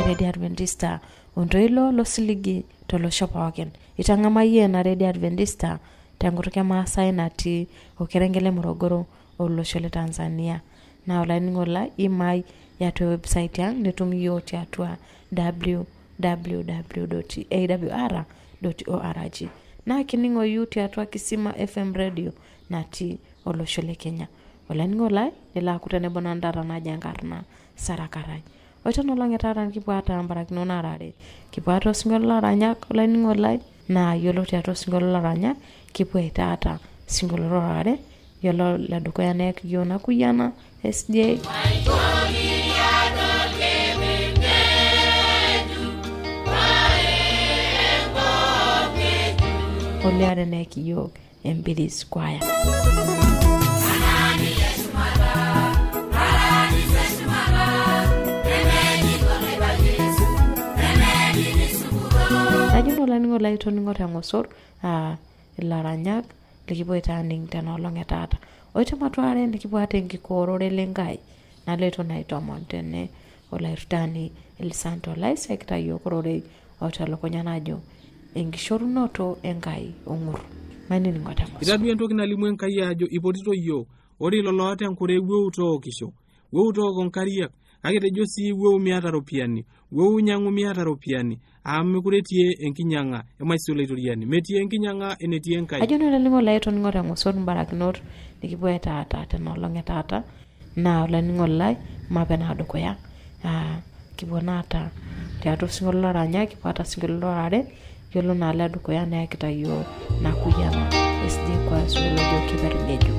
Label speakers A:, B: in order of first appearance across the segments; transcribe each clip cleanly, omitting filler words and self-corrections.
A: Radio Adventista ondoilo losiligi tolosho pookin. Itang'amayie na Radio Adventista tenkutuk Maasai natii Okerengele Morogoro olosho le Tanzania. Na olainining'oni imai yatua website yang nitum yiok tiatua www.awr.org. Na kining'oyu tiatua Kisima FM Radio natii olosho le Kenya. Olainining'oni nilaaku tenebo nandara naji enkarna Sarah Karai. Oitono lang'etara kipuata ambarakino narare. Kipuata osingolo laranyak olainining'oni na yiolo tiatua osingolo laranyak kipuo taata singolo rorare yiolo ledukuya nek yona kuyana SJ Oliare nek yok Embidis Choir. Ajuno olainining'oni toningo tengosor ilaranyak likipuo aitaning tenolong etata. Oitamatuare likipuo enkikoorore lenkai naleto naitomon tene olairutani Elisanto Laisa kitayiok rorei otelukunya najo enkishorunoto enkai ong'ur. Mainining'o tengosor.
B: Itadua entoki nalimu enkai ajo ipotito yiok ore lelo oota enkure weuto kisho weuto nkariak kake tejo sii weu miata ropiani weu nyang'u miata ropiani mekuretie enkinyang'a emaisolo itoriani metie enkinyang'a enetie enkai.
A: Ajono olainining'oni toningo tengosor mbarakinot likipuo taata tenolong etata na olainining'oni mapena dukuya kipuo naata tiatua singolo laranyak kipuo singolo lorare yiolo na le dukuya na kitayiok nakuyana SD kwa solo kibergeju.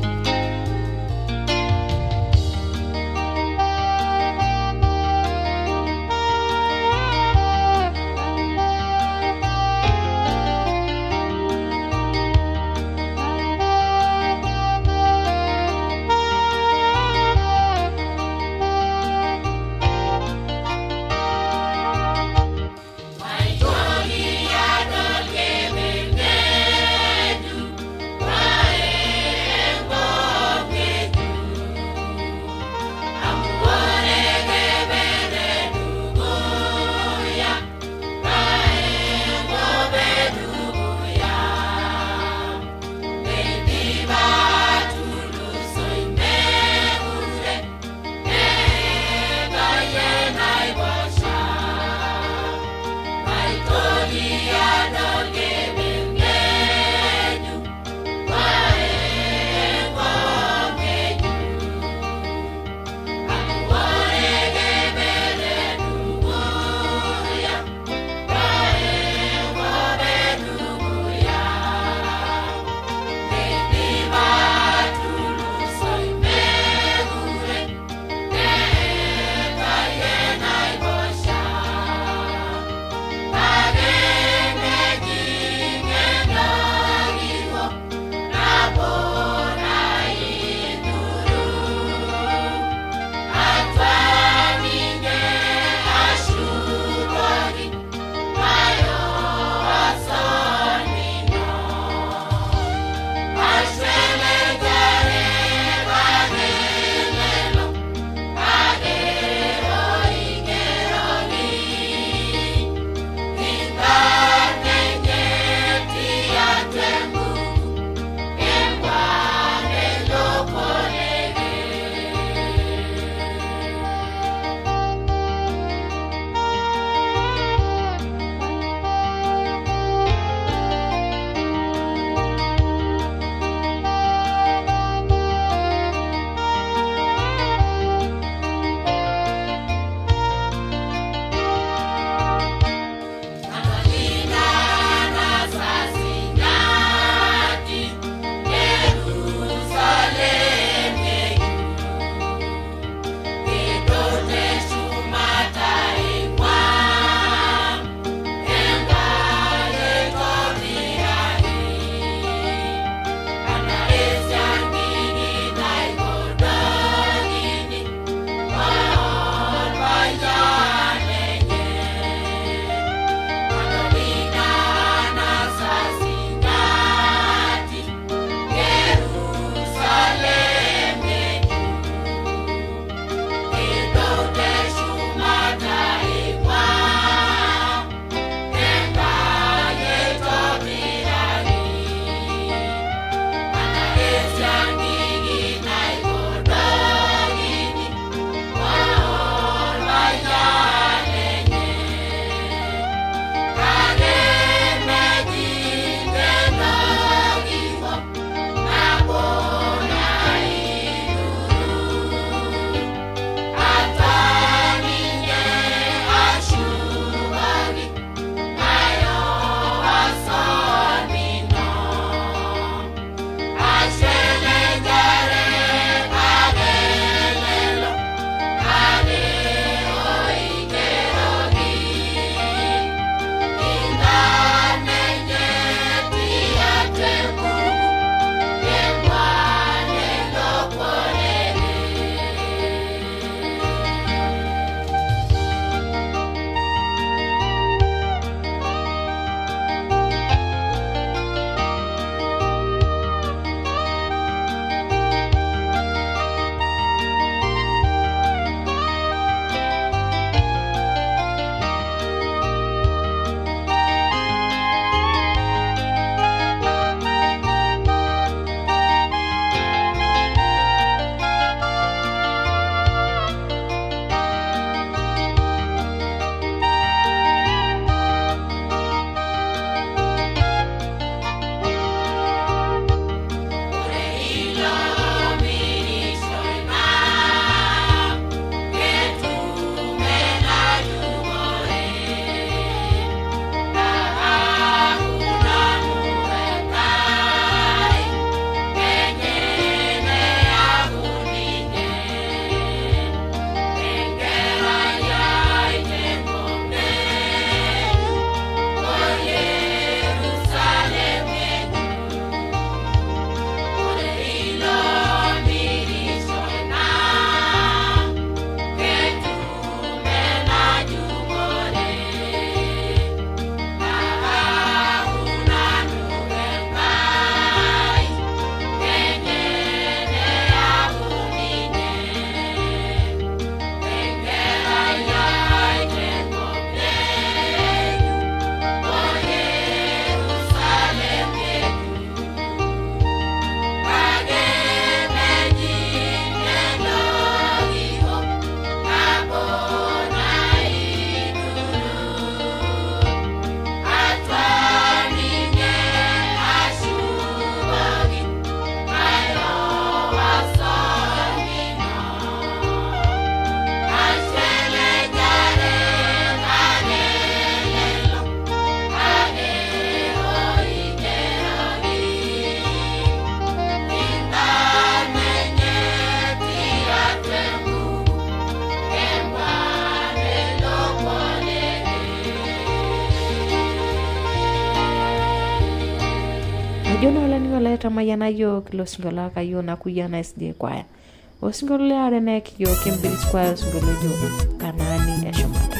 A: leta mayana yo kilo singola kayo na kuyana SD kwaya osingolo ya rene kiyo Kimberly Square singolo yo Kanani Eshomata.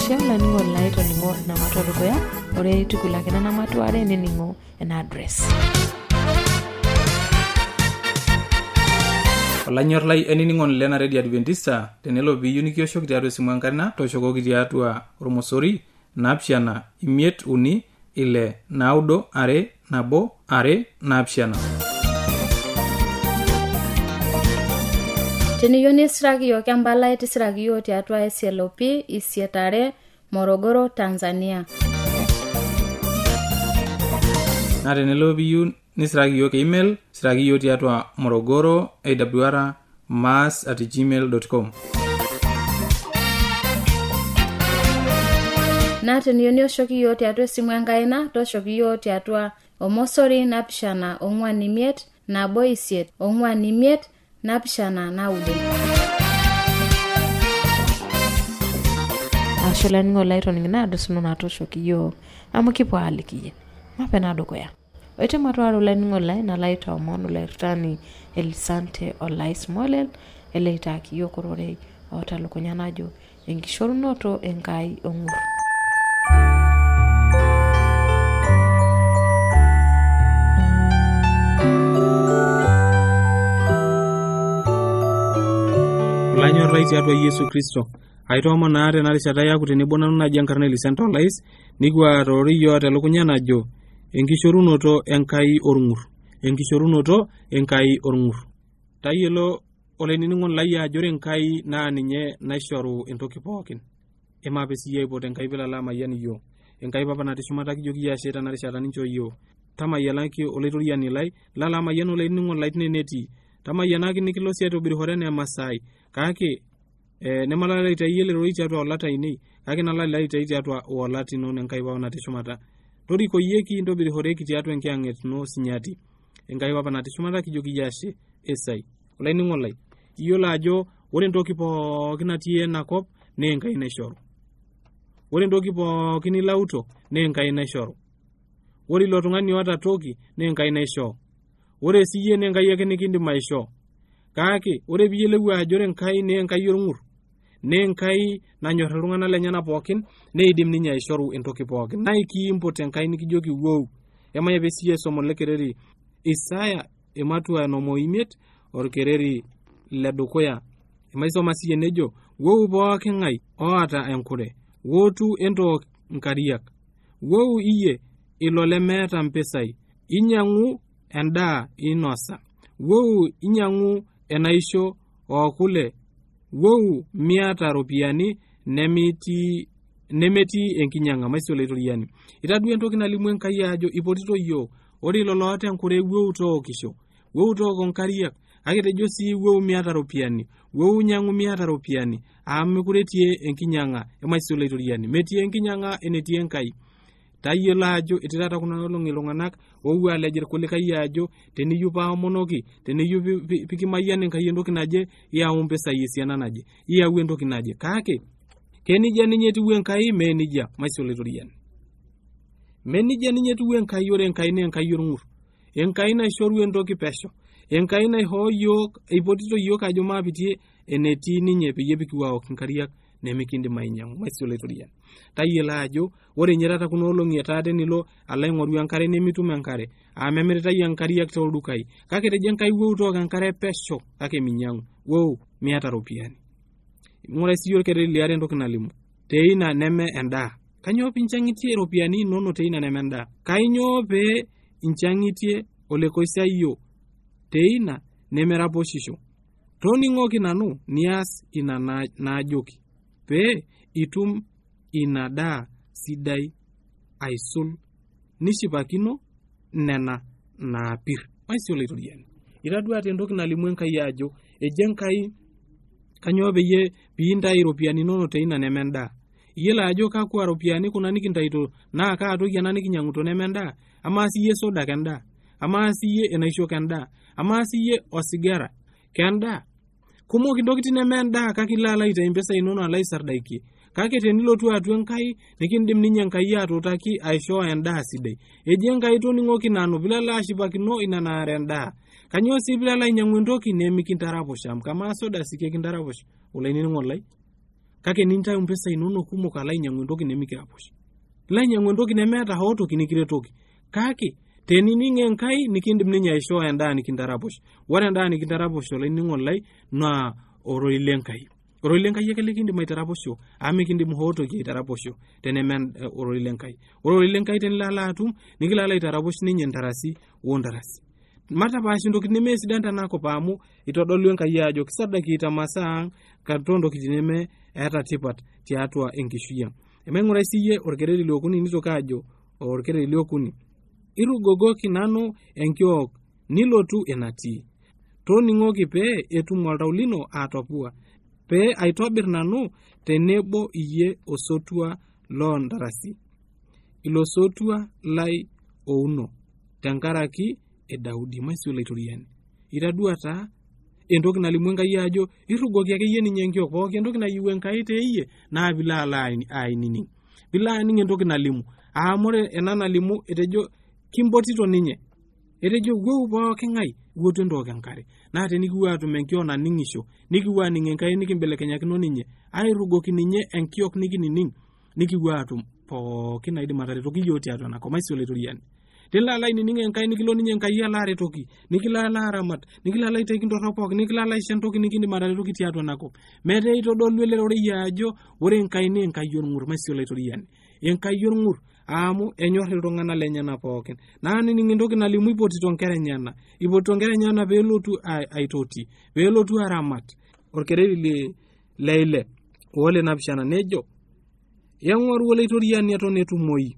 A: ashe olaningo lai toningo na matodukuya ore tukulakena na matuare neningo ena address.
C: Olanyor lai eniningon lena Radio Adventista tenelo biyu nikioshoki tiatua esimu enkarina toshokoki tiatua ormosori 753
D: Teniyo nisiraki yo kambala itisiraki yo tiatua SLOP Isietare Morogoro Tanzania.
C: Na tenelo biyu nisiraki yo email siraki yo tiatua Morogoro awr@gmail.com.
D: Na teniyo nioshoki yo tiatua simu enkaina toshoki yo tiatua omosori 745 naboisiet 45 napishana naude.
A: Asholani ngolai toninga adosuno na toshoki yo amukipo alikiye mapena dokoya oite matwaro lani ngolai na laita omono laitani Elisante Olai Smolel eleitaki yo korore otalukunyanajo enkishorunoto enkai ongur.
B: Lanyor rai tiatua Yesu Kristo. Aitomo na are narishata yaku tenebo nanu naji enkarna Elisante Olai nigwa rori yo atalukunyanajo enkishorunoto enkai orngur. Enkishorunoto enkai orngur. Tayiolo oleniningon lai ajore enkai na ninye naishoru entoki pookin. Emape siye ipote enkai bilala mayiani yo. Enkai papa natishumata kijoki ya sheta narishata nincho yo. Tamayianaki olaitoriani lai lala mayian oleniningon lai tineneti. Tamayianaki nikilosi aitobirihore ne Masai. Kake nemalala itayele roi tiatua olata inei. Kake nalala itayi tiatua olati no enkai papa natishumata. Tori koyeki intobirihoreki tiatua enkianget no sinyati. Enkai papa natishumata kijoki yashe esai. Olainingon lai. Iyiolo ajo ore entoki pookin natii enakop ne enkai naishoru. Ore entoki pookin ilauto ne enkai naishoru. Ore ilo tung'ani oata toki ne enkai naisho. Ore siye ne enkai ake nikindim aisho. Kake ore piyiolou ajo ore enkai ne enkai orngur. Ne enkai nanyor iltung'anak lenyenak pookin neidim ninye aishoru entoki pookin. Naikiimpot enkai nikijoki wow. Emaya pesiye somo lekereri Isaya ematua 5 orkereri ledukuya. Emaisoma siye nejo wow pookin ngai oata enkure. Wotu entok nkariak. Wow iye ilo lemeeta mpesai. Inyangu endaa inosa. Wow inyangu enaisho okule. Wow miata ropiani nemeti enkinyanga maisio leitoriani. Itadua entoki nalimu enkai ajo ipotito yo. Ore ilo loota enkure wow tookisho. Wow tooko nkariak. Aketejo si wow miata ropiani. Wow nyangu miata ropiani. Mekuretie enkinyanga emaisio leitoriani. Metie enkinyanga enetie enkai. Tayiolo ajo itirata kuna olongi iltung'anak owu alejir kulikai ajo teniyu paamonoki teniyu pikimayian enkai entoki naje iyau mpesai esiana naje iyau entoki naje kake kenija ninye etiu enkai menija maisio leitoriani. Menija ninye etiu enkai ore enkai ne enkai orngur. Enkai naishoru entoki pesho. Enkai naihoo yiok eipotito yiok ajo maapitie enetii ninye peyie pikiwao nkariak nemikindim ainyangu maisio leitoriani. Tayiolo ajo ore nyerata kuna olongi etaate nilo alaingoru enkare nemitum enkare. Memiritai enkariak toldukai. Kake teje enkai wow took enkare pesho kake minyangu. Wow miata ropiani. Ngora siyo kereli liare entoki nalimu. Teina neme endaa. Kanyo pinchangitie ropiani inono teina neme endaa. Kainyo pe inchangitie olekoisiayo. Teina nemeraposhisho. Toningoki nanu nias ina naajoki. Pe itum ina daa sidai aisul nishipakino nena naapir. Maisio leitoriani. Itadua entoki nalimu enkai ajo eje enkai kanyo peyie piintai ropiani inono teina neme endaa. Iyiolo ajo kakwa ropiani kuna nikintaito naa kaatoki ena nikinyanguto neme endaa. Ama siye soda kendaa. Ama siye enaisho kendaa. Ama siye osigara kendaa. Kumok ntokitin neme endaa kake ilala itai mpesa inono alaisardaiki. Kake tenilotu atua enkai nikindim ninye enkai atuutaki aisho endaa sidai. Eje enkai toningoki nanu bilala ashipakino ina naare endaa. Kanyo si bilala inyangu entoki nemikintaraposha. Kama soda sike kintaraposha. Olainining'on lai. kake nintayu mpesa inonok kumok alo ainyiang'u entoki nemikiraposh. Ilo ainyiang'u entoki nemeeta hoo toki nikiretoki. Kake tenining' Enkai nikindim ninye aishoo endaa nikintaraposh. Ore endaa nikintaraposh olainining'oni lai naa ororei lenkai. Ororei lenkai ake likindim aitaraposho amu mikindim hoo toki aitaraposho teneme ororei lenkai. Ororei lenkai tenilo alo atum nikilo alo aitaraposh ninye ntarasi ontarasi. Matapaash intokitin nemesidan tenakop amu itodolu Enkai ajo kisadaki itamasaa ang' katon ntokitin neme eeta tipat tiatua enkishui ang'. Emaing'urai siyie orkereri liokuni nitoki ajo orkereri liokuni. Irugogoki nanu enkiok nilotu enatii. Toning'oki pee etum oltau lino atopua. Pee aitobir nanu tenebo iyie osotua loo ntarasi. Ilo sotua lai ouno tenkaraki Daudi maisio laitoriani. Itadua taa entoki nalimu Enkai ajo irugoki akeyie ninye enkiok pooki entoki nayieu Enkai teeyie naa bila ala ainining. Bila aning entoki nalimu. Amore ena nalimu etejo kimpotito ninye. Etejo weu pooki ng'ai wotu entoki enkare. Naa tenikipuo atum enkiok naning'isho nikipuo aning Enkai nikimbelekenyakino ninye. Airugoki ninye enkiok nikinining nikipuo atum pooki naidim ataretoki yiok tiatua enakop maisio laitoriani. Tenilo alo ainining Enkai nikilo ninye Enkai alo aretoki, nikilo alo aramat, nikilo alo aitaki ntorrok pooki, nikilo alo aisho entoki nikindim ataretoki tiatua enakop. Metaa itodolu ele rorei ajo ore Enkai naa Enkai orng'ur maisio laitoriani. Enkai orng'ur amu enyor iltung'anak lenyenak pookin. Naa nining entoki nalimu ipotito nkera enyenak. Ipotito nkera enyenak peelotu aitoti, peelotu aramat. Orkereri leile ole napishana nejo eng'oru olaitoriani eton etumoi.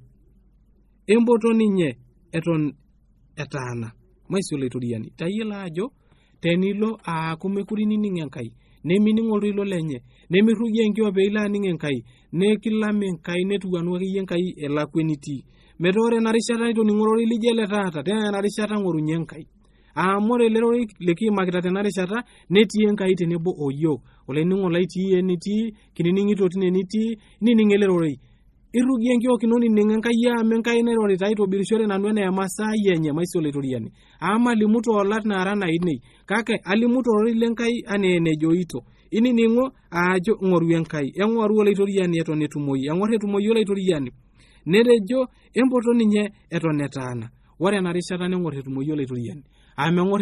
B: Emboto ninye eton etaana maisio laitoriani. Tayiolo ajo tenilo aaku mekure nining Enkai nemining oltoilo lenye nemirugie enkiok peilo aning Enkai nekilam Enkai netuanu akeyie Enkai elakwenitii. Metaa ore ena rishata itoning'o ororei lijo ele taata tena ena rishata ng'orunye Enkai. Amu ore ele rorei likiimakita tena rishata netii Enkai tenebo oyiok. Olainining'oni lai tii enitii kinining'ito tine nitii nining ele rorei. Irugie enkiok inoni ning Enkai amu Enkai nairorita aitobirishore nanu enaa emasaa enye maisio laitoriani. Ama alimu toolat naara nainei kake alimu tororei lenkai anaa enejoito. Inining'o ajo ng'oru Enkai. Eng'oru olaitoriani eton etumoi. Eng'or etumoi olaitoriani. Netejo emboto ninye eton etaana. Ore ena rishata neng'or etumoi olaitoriani. Amu eng'or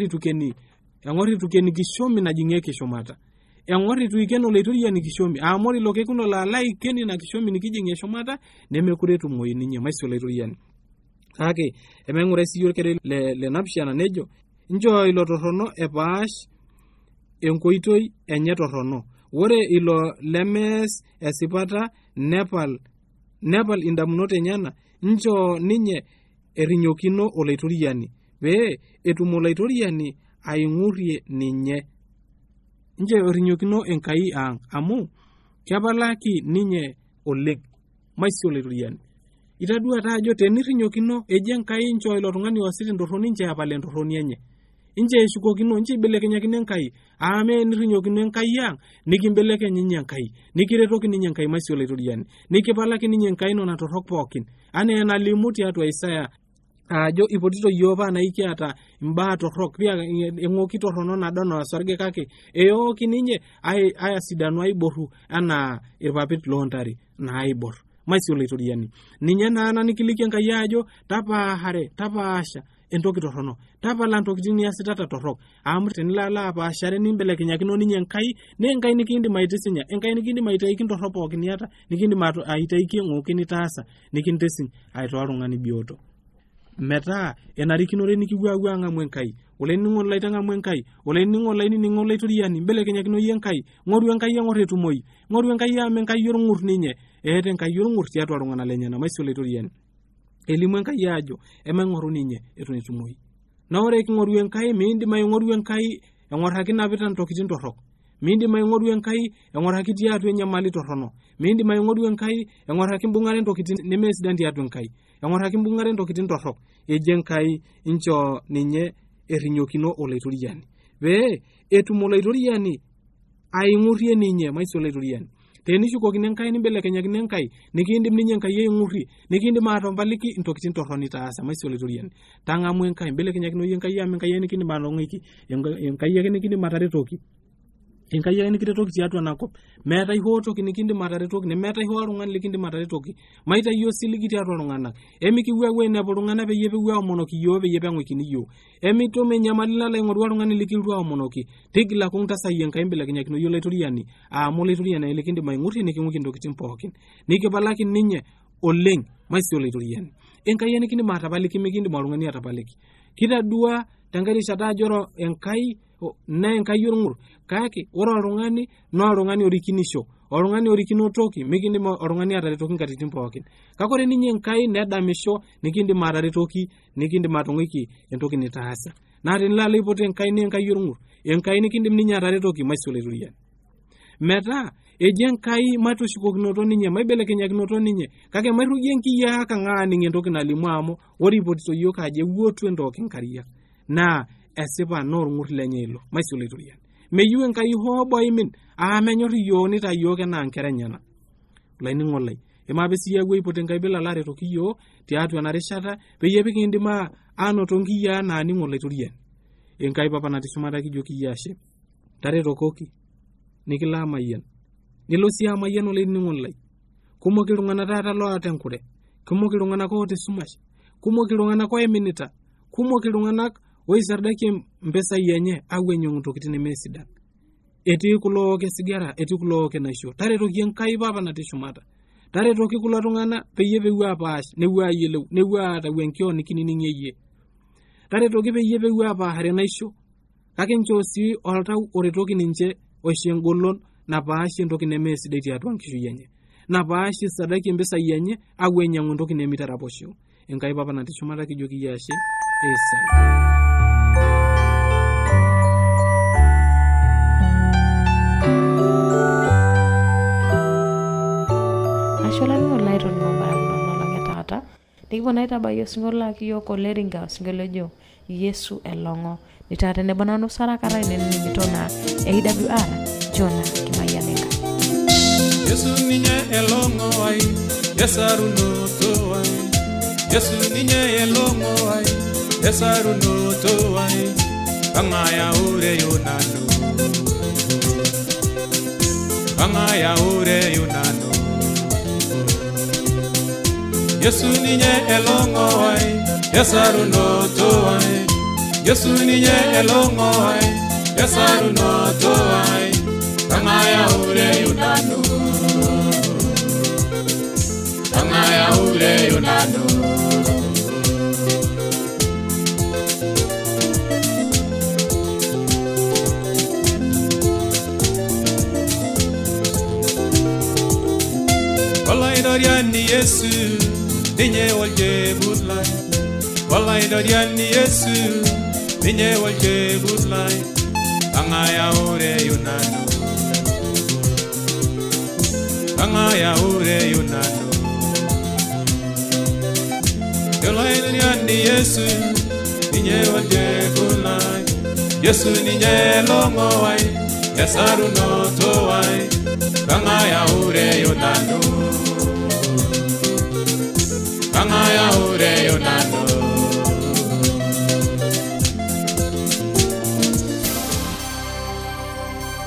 B: itukeni kishomi najing'ieki shumata. Eng'or itu iken olaitoriani kishomi. Amu ore ilo kekun olo ala iken ina kishomi nikijing'ie shumata nemekure etumoi ninye maisio laitoriani. Kake emaing'urai siyie orkereri le napishana nejo njoo ilo torrono epaash enkoitoi enye torrono. Ore ilo lemees esipata nepal indamunot enyenak njoo ninye erinyokino olaitoriani pee etum olaitoriani aing'urie ninye. Njoo erinyokino Enkai ang' amu kepalaki ninye oleng maisio laitoriani. Itadua taa ajo tenirinyokino eji Enkai njoo ilo tung'ani oosita entorroni nche apal entorroni enye. Nche eshukokino nche ibelekenyakino Enkai. Ame nirinyokino Enkai ang' nikimbelekeny ninye Enkai. Nikiretoki ninye Enkai maisio laitoriani. Nikipalaki ninye Enkai nona torrok pookin. Anaa enalimu tiatua Isaya ajo ipotito yiok paa naikiata imbaa torrok pia eng'oki torrono nado noosarge kake eooki ninye ayasidanu aiborru anaa irpapit loontare naibor maisio laitoriani. Ninye naa nikiliki Enkai ajo tapaasha entoki torrono. Tapala ntokitin niasitata torrok. Amu tenilo alo apaashare nimbelekenyakino ninye Enkai ne Enkai nikindim aitisinya. Enkai nikindim aitaiki torrok pookin niata nikindim aitaiki eng'oki nitaasa nikintesiny aitaa oltung'ani bioto. Metaa enarikinore nikipuo ang'amu Enkai. Olainining'oni lai tang'amu Enkai. Olainining'oni lai nining'o olaitoriani imbelekenyakino yie Enkai. Ng'oru Enkai eng'or etumoi. Ng'oru Enkai amu Enkai orng'ur ninye. Eeta Enkai orng'ur tiatua iltung'anak lenyenak maisio laitoriani. Elimu Enkai ajo emaing'oru ninye eton etumoi. Na ore king'oru Enkai miindim aing'oru Enkai eng'oraki napita ntokitin torrok. Miindim aing'oru Enkai eng'oraki tiatua enyamali torrono. Miindim aing'oru Enkai eng'oraki mbung'are ntokitin nemesidan tiatua Enkai. Eng'oraki mbung'are ntokitin torrok. Eji Enkai inchoo ninye erinyokino olaitoriani. Pee etum olaitoriani aing'urie ninye maisio laitoriani. Tenishukokino Enkai nimbelekenyakino Enkai nikiindim ninye Enkai aing'urie nikiindim atompaliki ntokitin torroni taasa maisio laitoriani. Tang'amu Enkai imbelekenyakino yie Enkai amu Enkai nikindim atong'iki. Enkai ake nikindim ataretoki. enkai ake nikiretoki tiatua enakop meetai hoo toki nikindim ataretoki nemeetai hoo oltung'ani likindim ataretoki maita iyio siligi tiatua iltung'anak emikipuo apuo ainepu iltung'anak peyie epuo aomonoki iyio peyie peng'uikini iyio emitum enyamali nalo aing'oru oltung'ani likiltu aomonoki tigila kung tasayie enkai mbelekenyakino iyio laitoriani amu laitoriani likindim aing'urie niking'uiki ntokitin pookin nikipalaki ninye oleng maisio laitoriani enkai nikindim atapaliki mikindim oltung'ani atapaliki kitadua tenkai rishata ajo enkai na enkai orng'ur kake ore oltung'ani naa oltung'ani orikinisho oltung'ani orikino toki mikindim oltung'ani ataretoki nkatitin pookin kake ore ninye enkai nedamisho nikindim ataretoki nikindim atung'uiki entoki nitaasa naa tenilo aipotu enkai naa enkai orng'ur enkai nikindim ninye ataretoki maisio laitoriani metaa eji enkai matushukokinoto ninye maibelekenyakinoto ninye kake mairugie enkiyiaa kang aaning entoki nalimu amu ore ipotito yiok ajo ewuotu entoki nkariak naa esipa naa orng'ur lenye ilo maisio laitoriani meyieu enkai hoo boimin menyor iyiook nita yiok enaa nkera enyenak olainining'o lai emape sii apuo aipotu enkai bila laretoki yiok tiatua ena rishata peyie kiindim anoto nkiyiaa naaning olaitoriani enkai papa natii shumata kijoki iyie ashe taretokoki nikilo amayian nilo sii amayian olainining'o lai kumok iltung'anak taata loota enkure kumok iltung'anak oota esumash kumok iltung'anak oiminita kumok iltung'anak oisardaki mpesai enye awuenyong ntokitin nemesidan etii kulo ook esigara etii kulo ook enaisho taretoki enkai papa natii shumata taretoki kulo tung'anak peyie pepuo apaash nepuo ayielou nepuo aatau enkio nikinining'ie iyie taretoki peyie pepuo apaahare enaisho kake nchoo sii oltau oretoki ninche oisho engolon napaashie entoki nemesidai tiatua nkishui enye napaashie sadaki mpesai enye awuenyang'u entoki nemitaraposho enkai papa natii shumata kijoki iyie ashe esai
A: asholani olai toning'o mbarakinot nolong etaata nikipuo naa aitabaiki osinkolio laki yiok oleringa osinkolio ojo Yesu elong'o nitaa tenebo nanu Sara Karai nening'ito naa AWR Jona Kimayanenga
C: Yesu ninye elong'o ai yesarunoto ai Yesu ninye elong'o ai yesarunoto ai kangaya ure yunano kangaya ure yunano Yesu ninye elong'o ai yesarunoto ai Yesu ninye elong'o ai yesarunoto ai kangaya ure yunano kangaya ure yunano Wallahi doriani Yesu ninye walje budlai Wallahi doriani Yesu ninye walje budlai kangaya ure yunano kangaya ure yunano Wallahi doriani Yesu ninye walje budlai Yesu ninye longo ai yesarunoto ai kangaya ure yunano